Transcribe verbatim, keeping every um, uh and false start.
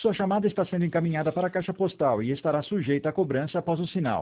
Sua chamada está sendo encaminhada para a caixa postal e estará sujeita a cobrança após o sinal.